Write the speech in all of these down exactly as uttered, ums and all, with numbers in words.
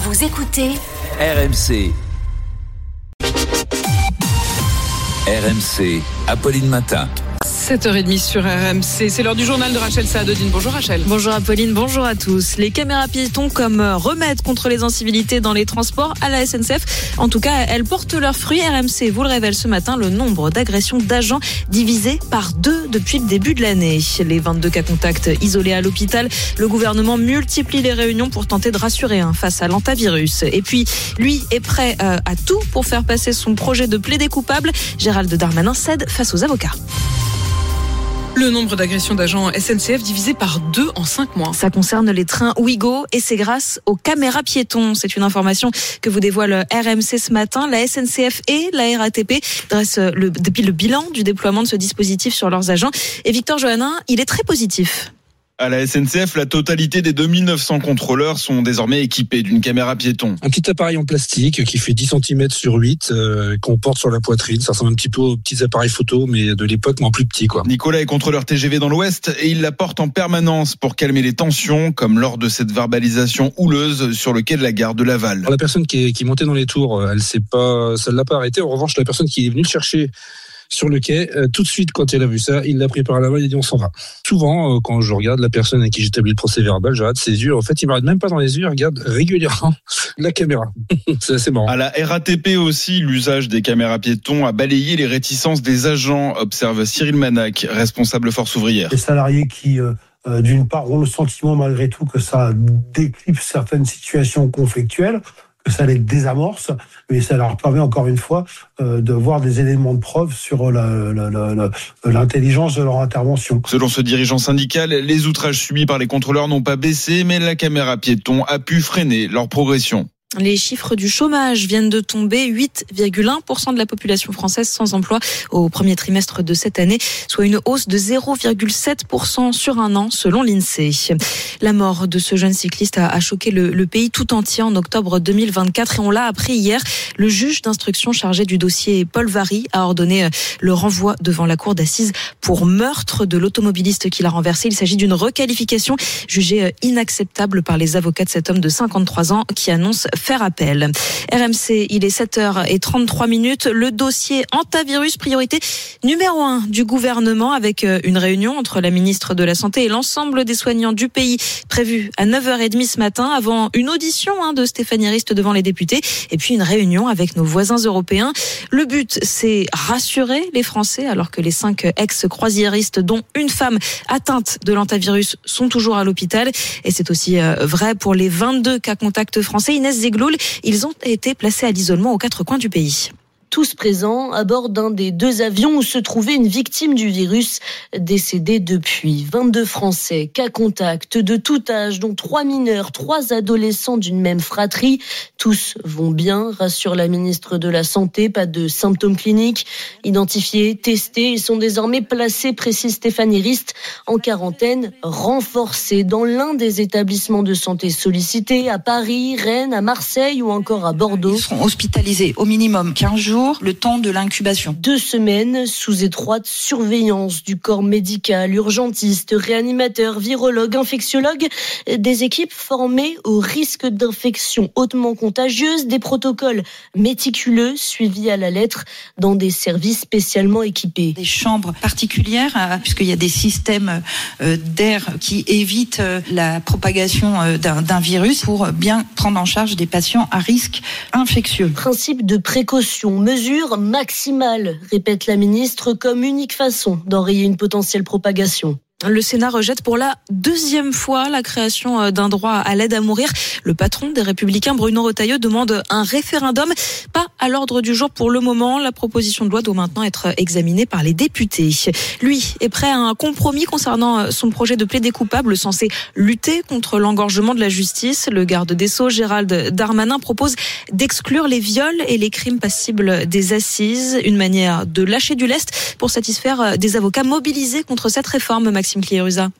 Vous écoutez R M C. R M C, Apolline Matin. sept heures trente sur R M C, c'est l'heure du journal de Rachel Saadodine. Bonjour Rachel. Bonjour Apolline, bonjour à tous. Les caméras piétons comme remède contre les incivilités dans les transports à la S N C F. En tout cas, elles portent leurs fruits. R M C vous le révèle ce matin, le nombre d'agressions d'agents divisé par deux depuis le début de l'année. Les vingt-deux cas contacts isolés à l'hôpital, le gouvernement multiplie les réunions pour tenter de rassurer hein, face à l'antavirus. Et puis, lui est prêt euh, à tout pour faire passer son projet de plaider coupable. Gérald Darmanin cède face aux avocats. Le nombre d'agressions d'agents S N C F divisé par deux en cinq mois. Ça concerne les trains Ouigo et c'est grâce aux caméras piétons. C'est une information que vous dévoile R M C ce matin. La S N C F et la R A T P dressent le, depuis le bilan du déploiement de ce dispositif sur leurs agents. Et Victor Johannin, il est très positif. À la S N C F, la totalité des deux mille neuf cents contrôleurs sont désormais équipés d'une caméra piéton. Un petit appareil en plastique qui fait dix centimètres sur huit, euh, qu'on porte sur la poitrine. Ça ressemble un petit peu aux petits appareils photo, mais de l'époque, mais en plus petit, quoi. Nicolas est contrôleur T G V dans l'Ouest et il la porte en permanence pour calmer les tensions, comme lors de cette verbalisation houleuse sur le quai de la gare de Laval. Alors, la personne qui est, qui est montée dans les tours, elle s'est pas, ça ne l'a pas arrêté. En revanche, la personne qui est venue le chercher sur le quai, euh, tout de suite, quand il a vu ça, il l'a pris par la main, il a dit on s'en va. Souvent, euh, quand je regarde la personne à qui j'établis le procès verbal, je regarde ses yeux. En fait, il ne m'arrête même pas dans les yeux, il regarde régulièrement la caméra. C'est assez marrant. À la R A T P aussi, l'usage des caméras piétons a balayé les réticences des agents, observe Cyril Manac, responsable Force ouvrière. Les salariés qui, euh, d'une part, ont le sentiment malgré tout que ça déclipse certaines situations conflictuelles, que ça les désamorce, mais ça leur permet encore une fois euh, de voir des éléments de preuve sur la, la, la, la, l'intelligence de leur intervention. Selon ce dirigeant syndical, les outrages subis par les contrôleurs n'ont pas baissé, mais la caméra piéton a pu freiner leur progression. Les chiffres du chômage viennent de tomber, huit virgule un pour cent de la population française sans emploi au premier trimestre de cette année, soit une hausse de zéro virgule sept pour cent sur un an selon l'INSEE. La mort de ce jeune cycliste a, a choqué le, le pays tout entier en octobre deux mille vingt-quatre et on l'a appris hier. Le juge d'instruction chargé du dossier, Paul Vary, a ordonné le renvoi devant la cour d'assises pour meurtre de l'automobiliste qui l'a renversé. Il s'agit d'une requalification jugée inacceptable par les avocats de cet homme de cinquante-trois ans qui annonce faire appel. R M C, il est sept heures trente-trois minutes. Le dossier antivirus, priorité numéro un du gouvernement, avec une réunion entre la ministre de la Santé et l'ensemble des soignants du pays prévue à neuf heures trente ce matin, avant une audition hein, de Stéphanie Rist devant les députés et puis une réunion avec nos voisins européens. Le but, c'est rassurer les Français alors que les cinq ex-croisiéristes, dont une femme atteinte de l'antivirus, sont toujours à l'hôpital. Et c'est aussi vrai pour les vingt-deux cas contacts français. Inès Zegloul, ils ont été placés à l'isolement aux quatre coins du pays. Tous présents à bord d'un des deux avions où se trouvait une victime du virus décédée depuis. vingt-deux Français, cas contact de tout âge, dont trois mineurs, trois adolescents d'une même fratrie. Tous vont bien, rassure la ministre de la Santé. Pas de symptômes cliniques. Identifiés, testés, ils sont désormais placés, précise Stéphanie Rist, en quarantaine renforcée dans l'un des établissements de santé sollicités à Paris, Rennes, à Marseille ou encore à Bordeaux. Ils seront hospitalisés au minimum quinze jours. Le temps de l'incubation. Deux semaines sous étroite surveillance du corps médical, urgentistes, réanimateurs, virologues, infectiologues, des équipes formées au risque d'infection hautement contagieuse, des protocoles méticuleux suivis à la lettre dans des services spécialement équipés. Des chambres particulières, puisqu'il y a des systèmes d'air qui évitent la propagation d'un, d'un virus pour bien prendre en charge des patients à risque infectieux. Principe de précaution, mesure maximale, répète la ministre, comme unique façon d'enrayer une potentielle propagation. Le Sénat rejette pour la deuxième fois la création d'un droit à l'aide à mourir. Le patron des Républicains, Bruno Retailleau, demande un référendum. Pas à l'ordre du jour pour le moment. La proposition de loi doit maintenant être examinée par les députés. Lui est prêt à un compromis concernant son projet de plaider coupable censé lutter contre l'engorgement de la justice. Le garde des Sceaux, Gérald Darmanin, propose d'exclure les viols et les crimes passibles des assises. Une manière de lâcher du lest pour satisfaire des avocats mobilisés contre cette réforme, Maxime Cléruza.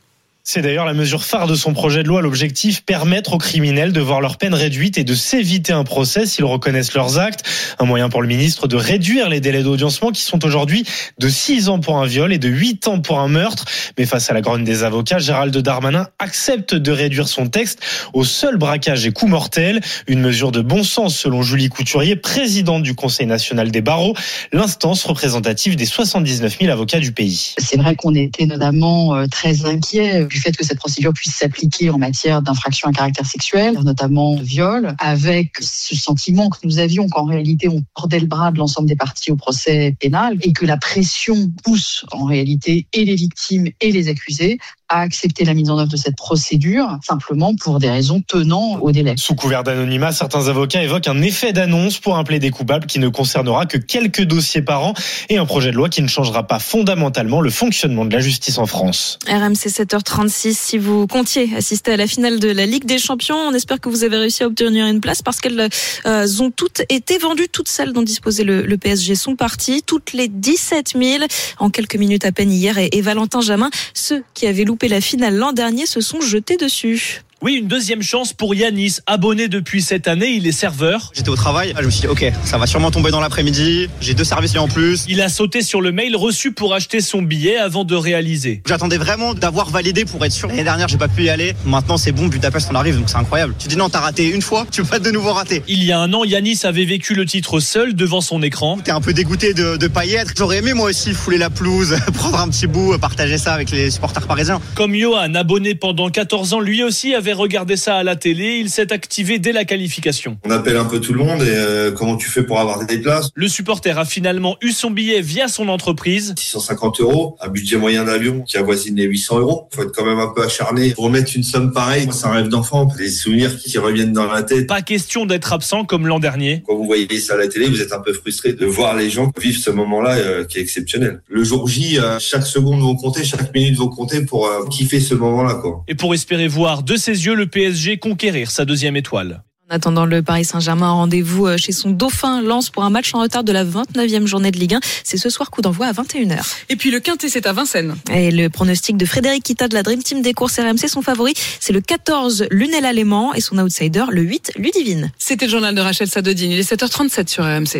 C'est d'ailleurs la mesure phare de son projet de loi. L'objectif, permettre aux criminels de voir leur peine réduite et de s'éviter un procès s'ils reconnaissent leurs actes. Un moyen pour le ministre de réduire les délais d'audiencement qui sont aujourd'hui de six ans pour un viol et de huit ans pour un meurtre. Mais face à la grogne des avocats, Gérald Darmanin accepte de réduire son texte au seul braquage et coup mortel. Une mesure de bon sens selon Julie Couturier, présidente du Conseil national des barreaux, l'instance représentative des soixante-dix-neuf mille avocats du pays. C'est vrai qu'on était notamment très inquiets du fait que cette procédure puisse s'appliquer en matière d'infraction à caractère sexuel, notamment de viol, avec ce sentiment que nous avions qu'en réalité on tordait le bras de l'ensemble des parties au procès pénal et que la pression pousse en réalité et les victimes et les accusés à accepter la mise en œuvre de cette procédure, simplement pour des raisons tenant au délai. Sous couvert d'anonymat, certains avocats évoquent un effet d'annonce pour un plaidé coupable qui ne concernera que quelques dossiers par an et un projet de loi qui ne changera pas fondamentalement le fonctionnement de la justice en France. R M C sept heures trente-six, si vous comptiez assister à la finale de la Ligue des Champions, on espère que vous avez réussi à obtenir une place parce qu'elles euh, ont toutes été vendues. Toutes celles dont disposait le, le P S G sont parties, toutes les dix-sept mille en quelques minutes à peine hier. Et, et Valentin Jamin, ceux qui avaient loupé la finale l'an dernier se sont jetés dessus. Oui, une deuxième chance pour Yanis, abonné depuis cette année, il est serveur. J'étais au travail, je me suis dit ok, ça va sûrement tomber dans l'après-midi, j'ai deux services en plus. Il a sauté sur le mail reçu pour acheter son billet avant de réaliser. J'attendais vraiment d'avoir validé pour être sûr. L'année dernière, j'ai pas pu y aller. Maintenant, c'est bon, Budapest, on arrive, donc c'est incroyable. Tu dis non, t'as raté une fois, tu peux pas de nouveau rater. Il y a un an, Yanis avait vécu le titre seul devant son écran. T'es un peu dégoûté de, de pas y être. J'aurais aimé moi aussi fouler la pelouse, prendre un petit bout, partager ça avec les supporters parisiens. Comme Johan, abonné pendant quatorze ans, lui aussi avait regardé ça à la télé, il s'est activé dès la qualification. On appelle un peu tout le monde et euh, comment tu fais pour avoir des places ? Le supporter a finalement eu son billet via son entreprise. six cent cinquante euros, un budget moyen d'avion qui avoisine les huit cents euros. Faut être quand même un peu acharné pour mettre une somme pareille. C'est un rêve d'enfant, des souvenirs qui reviennent dans la tête. Pas question d'être absent comme l'an dernier. Quand vous voyez ça à la télé, vous êtes un peu frustré de voir les gens vivre ce moment-là euh, qui est exceptionnel. Le jour J, euh, chaque seconde vont compter, chaque minute vont compter pour euh, kiffer ce moment-là, quoi. Et pour espérer voir de ses yeux le P S G conquérir sa deuxième étoile. En attendant, le Paris Saint-Germain, rendez-vous chez son dauphin Lens pour un match en retard de la vingt-neuvième journée de Ligue un. C'est ce soir, coup d'envoi à vingt et une heures. Et puis le Quintet, c'est à Vincennes. Et le pronostic de Frédéric Kita de la Dream Team des courses R M C, son favori, c'est le quatorze, Lunel Allément, et son outsider, le huit, Ludivine. C'était le journal de Rachel Sadodine. Il est sept heures trente-sept sur R M C.